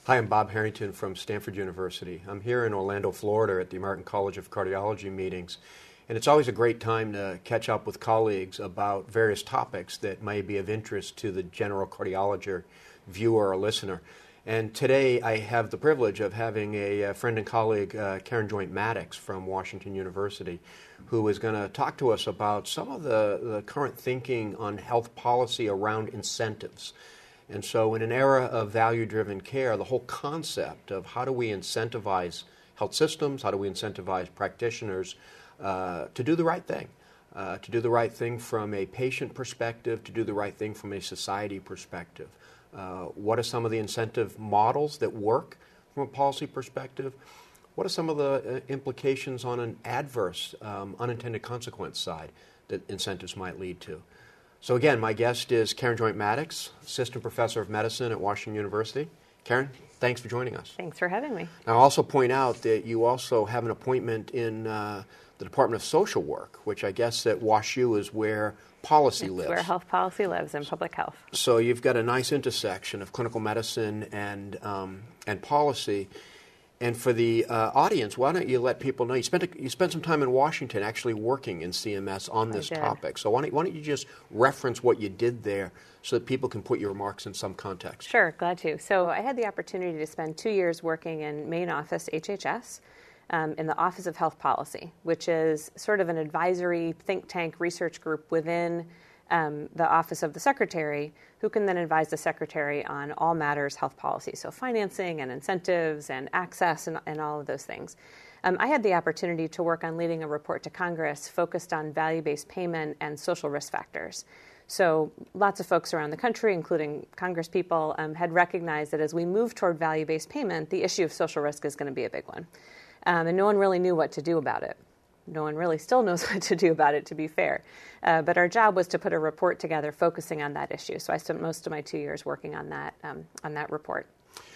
Hi, I'm Bob Harrington from Stanford University. I'm here in Orlando, Florida at the American College of Cardiology meetings. And it's always a great time to catch up with colleagues about various topics that may be of interest to the general cardiologist, viewer, or listener. And today I have the privilege of having a friend and colleague, Karen Joint-Maddox from Washington University, who is going to talk to us about some of the current thinking on health policy around incentives. And so in an era of value-driven care, the whole concept of how do we incentivize health systems, how do we incentivize practitioners to do the right thing, to do the right thing from a patient perspective, to do the right thing from a society perspective. What are some of the incentive models that work from a policy perspective? What are some of the implications on an adverse, unintended consequence side that incentives might lead to? So again, my guest is Karen Joint-Maddox, Assistant Professor of Medicine at Washington University. Karen, thanks for joining us. Thanks for having me. Now, I'll also point out that you also have an appointment in the Department of Social Work, which I guess at WashU is where policy lives. Where health policy lives in public health. So you've got a nice intersection of clinical medicine and policy. And for the audience, why don't you let people know, you spent some time in Washington actually working in CMS on this topic. So why don't you just reference what you did there so that people can put your remarks in some context? Sure, glad to. So I had the opportunity to spend 2 years working in main office HHS in the Office of Health Policy, which is sort of an advisory think tank research group within the Office of the Secretary, who can then advise the Secretary on all matters health policy, so financing and incentives and access and all of those things. I had the opportunity to work on leading a report to Congress focused on value-based payment and social risk factors. So lots of folks around the country, including Congress people, had recognized that as we move toward value-based payment, the issue of social risk is going to be a big one. And no one really knew what to do about it. No one really still knows what to do about it, to be fair. But our job was to put a report together focusing on that issue. So I spent most of my 2 years working on that report.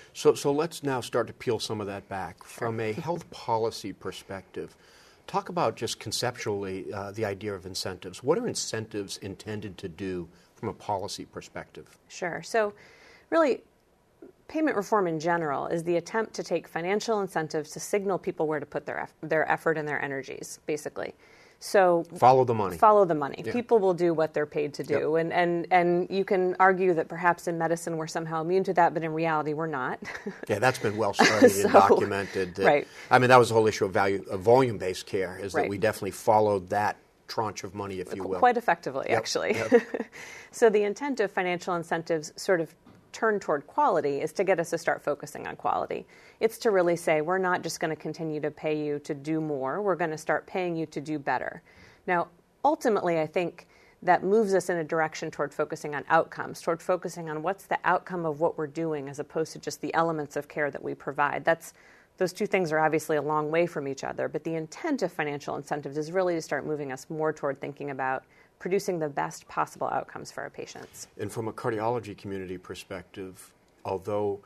So let's now start to peel some of that back. From a health policy perspective, talk about just conceptually the idea of incentives. What are incentives intended to do from a policy perspective? Sure. So really, payment reform in general is the attempt to take financial incentives to signal people where to put their effort and their energies, basically. So follow the money. Follow the money. Yeah. People will do what they're paid to do. Yep. And you can argue that perhaps in medicine we're somehow immune to that, but in reality we're not. Yeah, that's been well studied and documented. Right. I mean, that was the whole issue of volume-based care, is right. that we definitely followed that tranche of money, if you will. Quite effectively, yep. actually. Yep. So the intent of financial incentives sort of turn toward quality is to get us to start focusing on quality. It's to really say, we're not just going to continue to pay you to do more. We're going to start paying you to do better. Now, ultimately, I think that moves us in a direction toward focusing on outcomes, toward focusing on what's the outcome of what we're doing as opposed to just the elements of care that we provide. Those two things are obviously a long way from each other, but the intent of financial incentives is really to start moving us more toward thinking about producing the best possible outcomes for our patients. And from a cardiology community perspective, although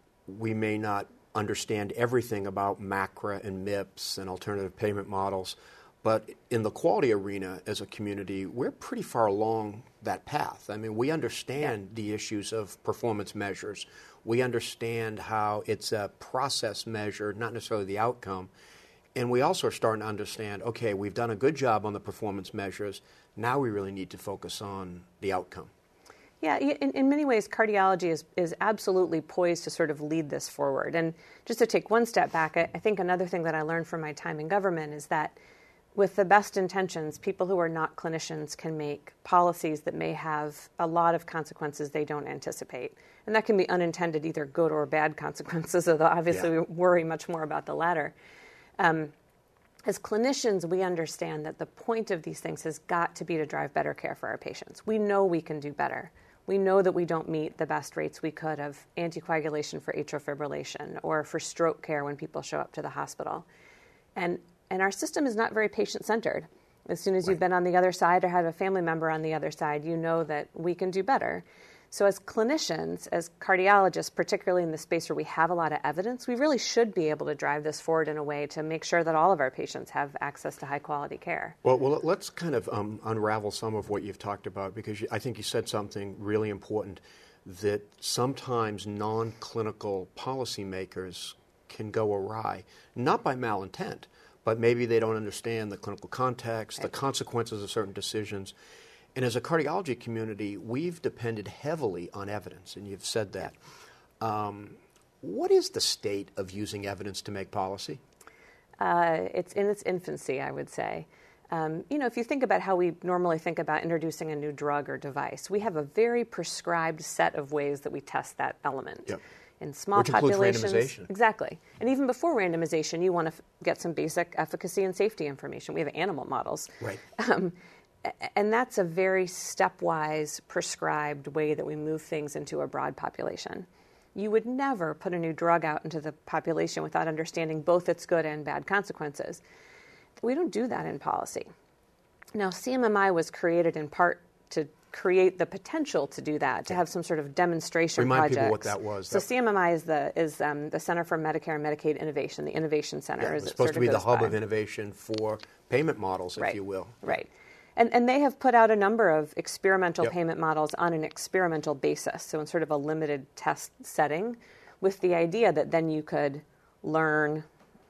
we may not understand everything about MACRA and MIPS and alternative payment models, but in the quality arena as a community, we're pretty far along that path. I mean, we understand the issues of performance measures. We understand how it's a process measure, not necessarily the outcome. And we also are starting to understand, okay, we've done a good job on the performance measures. Now we really need to focus on the outcome. Yeah, in many ways, cardiology is absolutely poised to sort of lead this forward. And just to take one step back, I think another thing that I learned from my time in government is that with the best intentions, people who are not clinicians can make policies that may have a lot of consequences they don't anticipate. And that can be unintended, either good or bad consequences, although obviously we worry much more about the latter. As clinicians, we understand that the point of these things has got to be to drive better care for our patients. We know we can do better. We know that we don't meet the best rates we could of anticoagulation for atrial fibrillation or for stroke care when people show up to the hospital. And our system is not very patient-centered. As soon as you've been on the other side or have a family member on the other side, you know that we can do better. So as clinicians, as cardiologists, particularly in the space where we have a lot of evidence, we really should be able to drive this forward in a way to make sure that all of our patients have access to high-quality care. Well, let's kind of unravel some of what you've talked about, because I think you said something really important. that sometimes non-clinical policymakers can go awry, not by malintent, but maybe they don't understand the clinical context, the consequences of certain decisions. And as a cardiology community, we've depended heavily on evidence, and you've said that. What is the state of using evidence to make policy? It's in its infancy, I would say. If you think about how we normally think about introducing a new drug or device, we have a very prescribed set of ways that we test that element. Yep. In small Which populations, includes randomization. Exactly. And even before randomization, you want to get some basic efficacy and safety information. We have animal models. Right. And that's a very stepwise, prescribed way that we move things into a broad population. You would never put a new drug out into the population without understanding both its good and bad consequences. We don't do that in policy. Now, CMMI was created in part to create the potential to do that, to have some sort of demonstration Remind projects. people what that was. So CMMI is the Center for Medicare and Medicaid Innovation, the Innovation Center. Yeah, as it's it supposed sort to be the goes hub by. of innovation for payment models, if you will. Right. And they have put out a number of experimental Yep. payment models on an experimental basis, so in sort of a limited test setting, with the idea that then you could learn,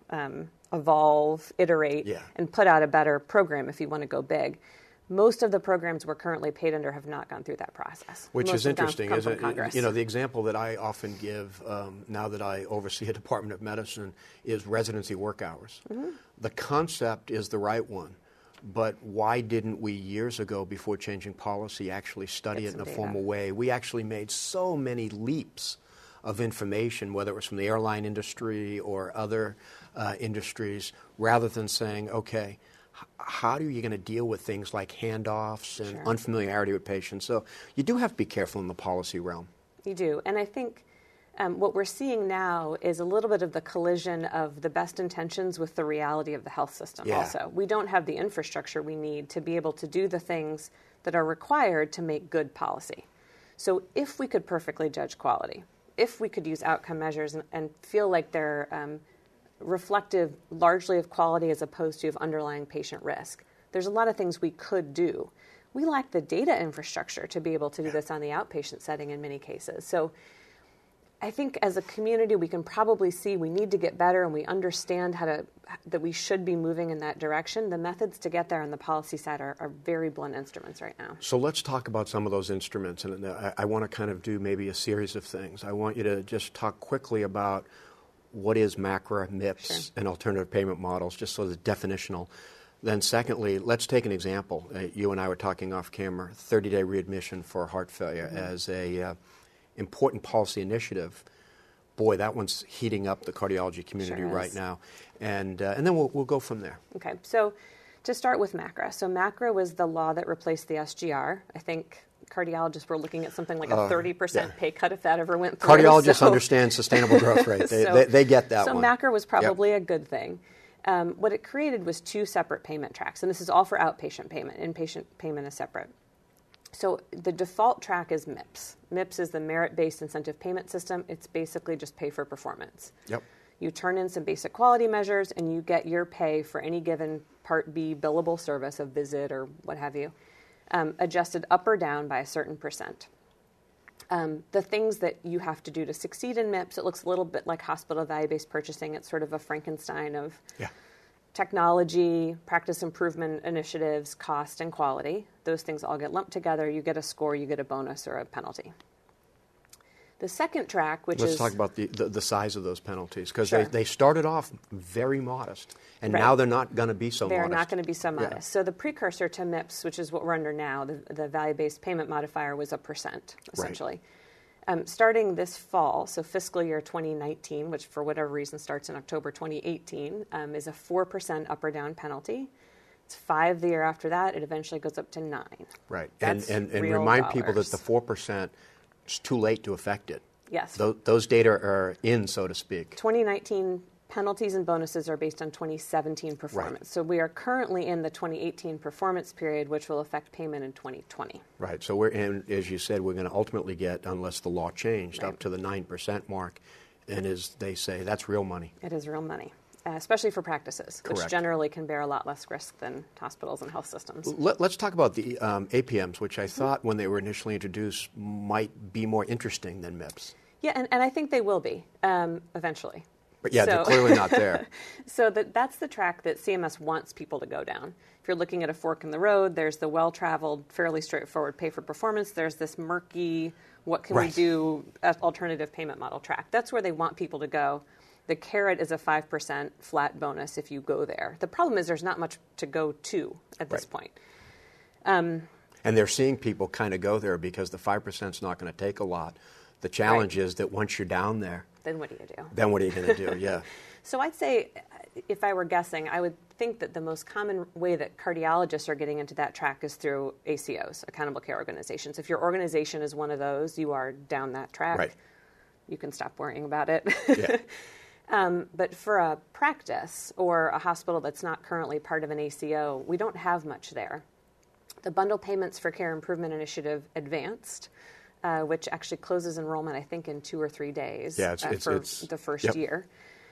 evolve, iterate, Yeah. and put out a better program if you want to go big. Most of the programs we're currently paid under have not gone through that process. Which Most is have interesting. come Is from it, Congress. the example that I often give now that I oversee a Department of Medicine is residency work hours. Mm-hmm. The concept is the right one, but why didn't we years ago, before changing policy, actually study it in a formal way? We actually made so many leaps of information, whether it was from the airline industry or other industries, rather than saying, okay, how are you going to deal with things like handoffs and unfamiliarity with patients? So you do have to be careful in the policy realm. You do. And I think what we're seeing now is a little bit of the collision of the best intentions with the reality of the health system also. We don't have the infrastructure we need to be able to do the things that are required to make good policy. So if we could perfectly judge quality, if we could use outcome measures and feel like they're reflective largely of quality as opposed to of underlying patient risk, there's a lot of things we could do. We lack the data infrastructure to be able to do this on the outpatient setting in many cases. So I think as a community, we can probably see we need to get better, and we understand that we should be moving in that direction. The methods to get there on the policy side are very blunt instruments right now. So let's talk about some of those instruments, and I want to kind of do maybe a series of things. I want you to just talk quickly about what is MACRA, MIPS, and alternative payment models, just so it's definitional. Then secondly, let's take an example. You and I were talking off camera, 30-day readmission for heart failure as a important policy initiative. Boy, that one's heating up the cardiology community right now. And then we'll go from there. Okay, so to start with MACRA. So MACRA was the law that replaced the SGR. I think cardiologists were looking at something like a 30% pay cut if that ever went through. Cardiologists understand sustainable growth rate. They get that one. So MACRA was probably a good thing. What it created was two separate payment tracks, and this is all for outpatient payment. Inpatient payment is separate. So the default track is MIPS. MIPS is the merit-based incentive payment system. It's basically just pay for performance. Yep. You turn in some basic quality measures, and you get your pay for any given Part B billable service, a visit or what have you, adjusted up or down by a certain percent. The things that you have to do to succeed in MIPS, it looks a little bit like hospital value-based purchasing. It's sort of a Frankenstein of technology, practice improvement initiatives, cost, and quality. Those things all get lumped together. You get a score, you get a bonus or a penalty. The second track, Let's talk about the size of those penalties, because Sure. they started off very modest, and now they're not going to be so modest. They're not going to be so modest. So the precursor to MIPS, which is what we're under now, the value-based payment modifier, was 1%, essentially. Starting this fall, so fiscal year 2019, which for whatever reason starts in October 2018, is a 4% up or down penalty. It's 5 the year after that. It eventually goes up to 9. Right. That's And real remind dollars. people that the 4%, it's too late to affect it. Yes. Those data are in, so to speak. 2019 penalties and bonuses are based on 2017 performance. Right. So we are currently in the 2018 performance period, which will affect payment in 2020. Right. So as you said, we're going to ultimately get, unless the law changed, Right. up to the 9% mark. And as they say, that's real money. It is real money. especially for practices, which Correct. generally can bear a lot less risk than hospitals and health systems. Let's talk about the APMs, which I thought when they were initially introduced might be more interesting than MIPS. Yeah, and I think they will be eventually. But yeah, they're clearly not there. So that's the track that CMS wants people to go down. If you're looking at a fork in the road, there's the well-traveled, fairly straightforward pay for performance. There's this murky, what can we do, alternative payment model track. That's where they want people to go. The carrot is a 5% flat bonus if you go there. The problem is there's not much to go to at this point. And they're seeing people kind of go there because the 5% is not going to take a lot. The challenge is that once you're down there, then what do you do? Then what are you going to do? Yeah. So I'd say, if I were guessing, I would think that the most common way that cardiologists are getting into that track is through ACOs, accountable care organizations. If your organization is one of those, you are down that track. Right. You can stop worrying about it. Yeah. But for a practice or a hospital that's not currently part of an ACO, we don't have much there. The Bundle Payments for Care Improvement Initiative Advanced, which actually closes enrollment, I think, in 2 or 3 days for the first year,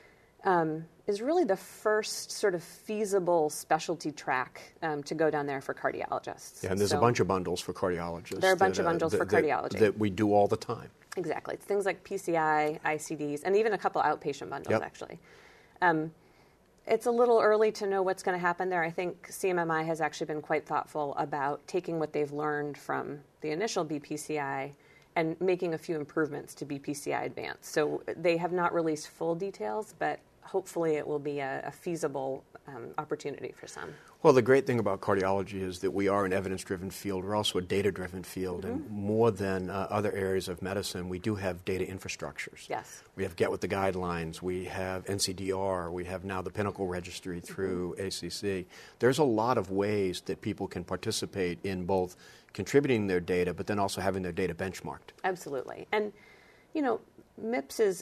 is really the first sort of feasible specialty track to go down there for cardiologists. Yeah, and there's a bunch of bundles for cardiologists. There are a bunch of bundles for cardiology. That we do all the time. Exactly. It's things like PCI, ICDs, and even a couple outpatient bundles, actually. It's a little early to know what's going to happen there. I think CMMI has actually been quite thoughtful about taking what they've learned from the initial BPCI and making a few improvements to BPCI Advanced. So they have not released full details, but hopefully it will be a feasible opportunity for some. Well, the great thing about cardiology is that we are an evidence-driven field. We're also a data-driven field, and more than other areas of medicine, we do have data infrastructures. Yes. We have Get With the Guidelines, we have NCDR, we have now the Pinnacle Registry through ACC. There's a lot of ways that people can participate in both contributing their data, but then also having their data benchmarked. Absolutely. And, you know, MIPS is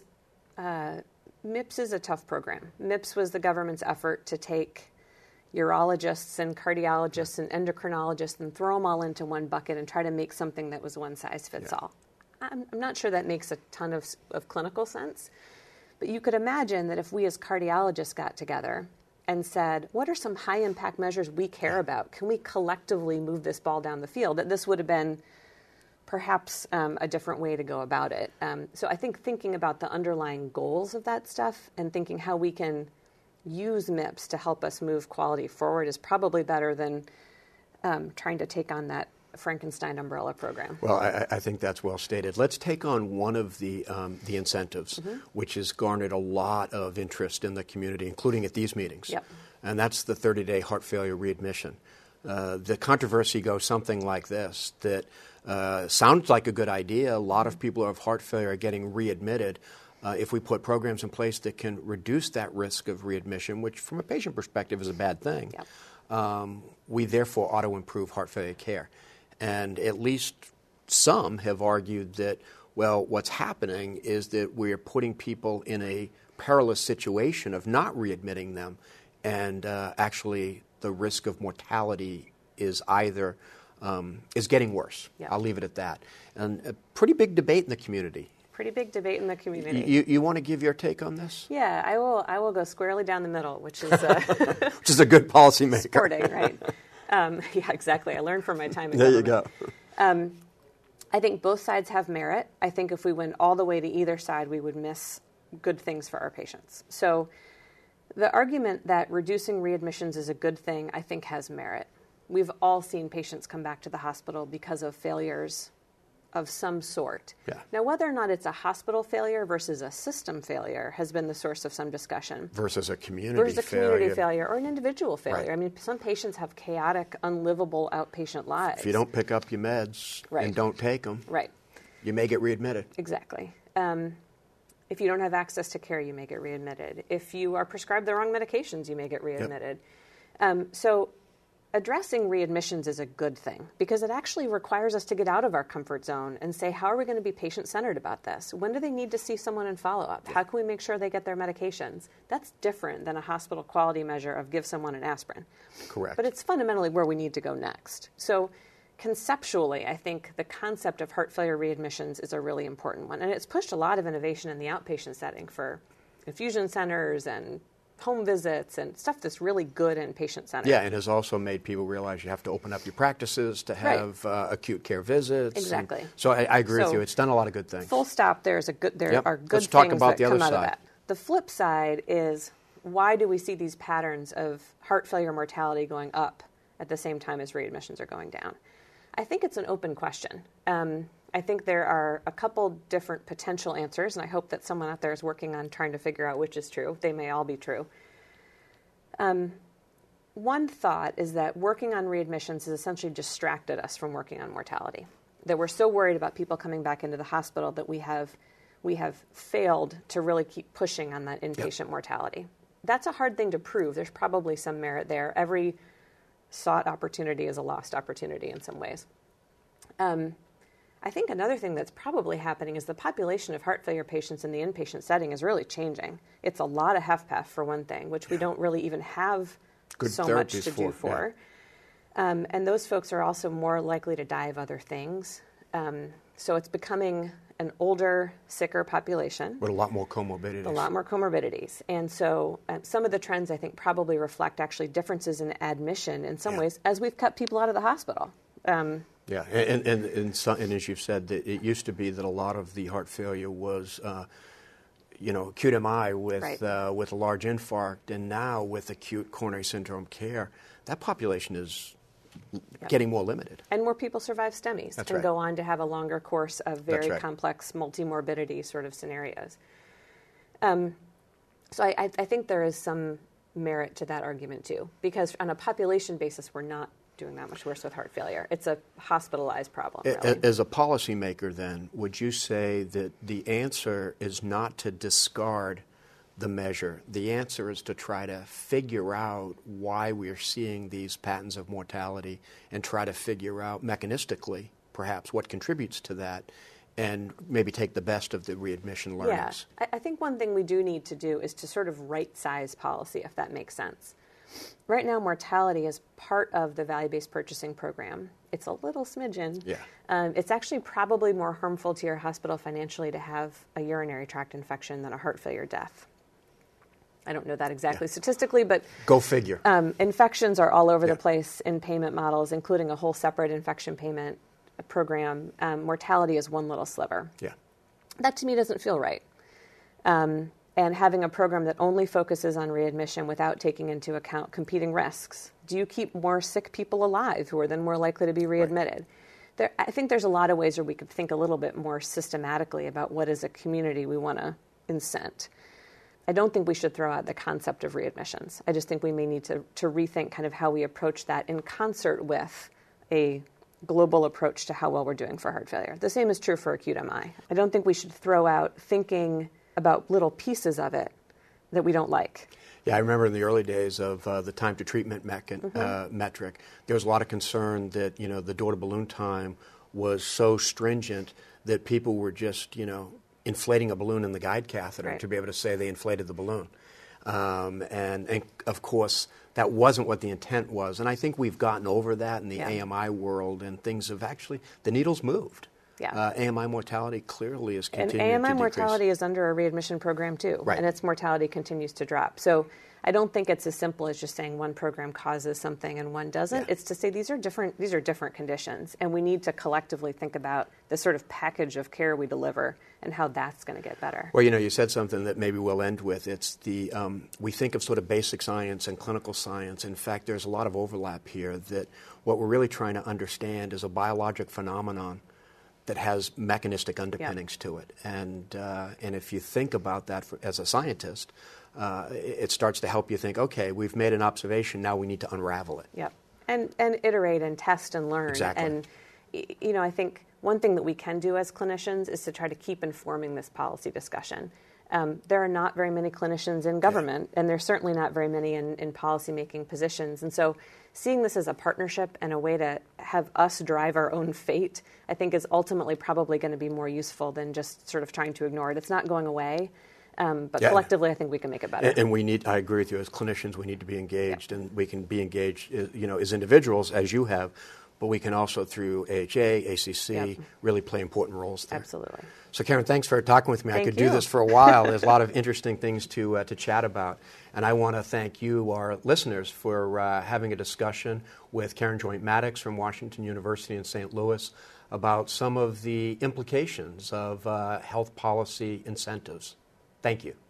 a tough program. MIPS was the government's effort to take urologists and cardiologists and endocrinologists and throw them all into one bucket and try to make something that was one size fits all. I'm not sure that makes a ton of clinical sense, but you could imagine that if we as cardiologists got together and said, what are some high impact measures we care about? Can we collectively move this ball down the field? That this would have been perhaps a different way to go about it. So I think thinking about the underlying goals of that stuff and thinking how we can use MIPS to help us move quality forward is probably better than trying to take on that Frankenstein umbrella program. Well, I think that's well stated. Let's take on one of the incentives, which has garnered a lot of interest in the community, including at these meetings. Yep. And that's the 30-day heart failure readmission. The controversy goes something like this, that sounds like a good idea. A lot of people who have heart failure are getting readmitted. If we put programs in place that can reduce that risk of readmission, which from a patient perspective is a bad thing, we therefore ought to improve heart failure care. And at least some have argued that, well, what's happening is that we're putting people in a perilous situation of not readmitting them, and actually the risk of mortality is either is getting worse. Yep. I'll leave it at that. And a pretty big debate in the community. Pretty big debate in the community. You want to give your take on this? Yeah, I will go squarely down the middle, which is which is a good policymaker. Sporting, right? Yeah, exactly. I learned from my time in there government. you go. I think both sides have merit. I think if we went all the way to either side, we would miss good things for our patients. So the argument that reducing readmissions is a good thing, I think, has merit. We've all seen patients come back to the hospital because of failures of some sort. Yeah. Now, whether or not it's a hospital failure versus a system failure has been the source of some discussion. Versus a community failure. Or an individual failure. Right. I mean, some patients have chaotic, unlivable outpatient lives. If you don't pick up your meds and don't take them, you may get readmitted. Exactly. If you don't have access to care, you may get readmitted. If you are prescribed the wrong medications, you may get readmitted. So addressing readmissions is a good thing because it actually requires us to get out of our comfort zone and say, how are we going to be patient-centered about this? When do they need to see someone in follow-up? How can we make sure they get their medications? That's different than a hospital quality measure of give someone an aspirin. Correct. But it's fundamentally where we need to go next. So conceptually, I think the concept of heart failure readmissions is a really important one. And it's pushed a lot of innovation in the outpatient setting for infusion centers and home visits and stuff that's really good and patient-centered. Yeah, and has also made people realize you have to open up your practices to have acute care visits. Exactly. So I agree with you. It's done a lot of good things. Full stop. There are good Let's talk things about that the come other out of side. that. The flip side is, why do we see these patterns of heart failure mortality going up at the same time as readmissions are going down? I think it's an open question. I think there are a couple different potential answers, and I hope that someone out there is working on trying to figure out which is true. They may all be true. One thought is that working on readmissions has essentially distracted us from working on mortality. That we're so worried about people coming back into the hospital that we have failed to really keep pushing on that inpatient mortality. That's a hard thing to prove. There's probably some merit there. Every sought opportunity is a lost opportunity in some ways. I think another thing that's probably happening is the population of heart failure patients in the inpatient setting is really changing. It's a lot of HFpEF, for one thing, which we don't really even have good so much to do for. Yeah. And those folks are also more likely to die of other things. So it's becoming an older, sicker population. With a lot more comorbidities. And so some of the trends, I think, probably reflect actually differences in admission in some ways as we've cut people out of the hospital. And as you've said, that it used to be that a lot of the heart failure was, acute MI with a large infarct, and now with acute coronary syndrome care, that population is getting more limited. And more people survive STEMIs and go on to have a longer course of very complex multimorbidity sort of scenarios. So I think there is some merit to that argument too, because on a population basis, we're not doing that much worse with heart failure. It's a hospitalized problem, really. As a policymaker, then, would you say that the answer is not to discard the measure? The answer is to try to figure out why we are seeing these patterns of mortality and try to figure out mechanistically, perhaps, what contributes to that, and maybe take the best of the readmission learnings. Yeah. I think one thing we do need to do is to sort of right-size policy, if that makes sense. Right now, mortality is part of the value-based purchasing program. It's a little smidgen. Yeah. It's actually probably more harmful to your hospital financially to have a urinary tract infection than a heart failure death. I don't know that exactly statistically, but go figure. Infections are all over the place in payment models, including a whole separate infection payment program. Mortality is one little sliver. Yeah. That to me doesn't feel right. And having a program that only focuses on readmission without taking into account competing risks. Do you keep more sick people alive who are then more likely to be readmitted? I think there's a lot of ways where we could think a little bit more systematically about what as a community we want to incent. I don't think we should throw out the concept of readmissions. I just think we may need to rethink kind of how we approach that in concert with a global approach to how well we're doing for heart failure. The same is true for acute MI. I don't think we should throw out thinking about little pieces of it that we don't like. Yeah, I remember in the early days of the time to treatment metric, there was a lot of concern that, the door-to-balloon time was so stringent that people were just, inflating a balloon in the guide catheter to be able to say they inflated the balloon. And of course, that wasn't what the intent was. And I think we've gotten over that in the AMI world, and things have actually, the needle's moved. Yeah. AMI mortality clearly is continuing to decrease. decrease. AMI mortality is under a readmission program too, and its mortality continues to drop. So I don't think it's as simple as just saying one program causes something and one doesn't. Yeah. It's to say these are different conditions, and we need to collectively think about the sort of package of care we deliver and how that's going to get better. Well, you said something that maybe we'll end with. It's the we think of sort of basic science and clinical science. In fact, there's a lot of overlap here. That what we're really trying to understand is a biologic phenomenon that has mechanistic underpinnings to it. And if you think about that as a scientist, it starts to help you think, okay, we've made an observation, now we need to unravel it. Yep. And iterate and test and learn. Exactly. And, I think one thing that we can do as clinicians is to try to keep informing this policy discussion. There are not very many clinicians in government, and there's certainly not very many in policymaking positions. And so seeing this as a partnership and a way to have us drive our own fate, I think is ultimately probably going to be more useful than just sort of trying to ignore it. It's not going away, but collectively I think we can make it better. And I agree with you, as clinicians we need to be engaged, and we can be engaged, as individuals, as you have, but we can also, through AHA, ACC, really play important roles there. Absolutely. So, Karen, thanks for talking with me. Thank I could you. do this for a while. There's a lot of interesting things to chat about. And I want to thank you, our listeners, for having a discussion with Karen Joint-Maddox from Washington University in St. Louis about some of the implications of health policy incentives. Thank you.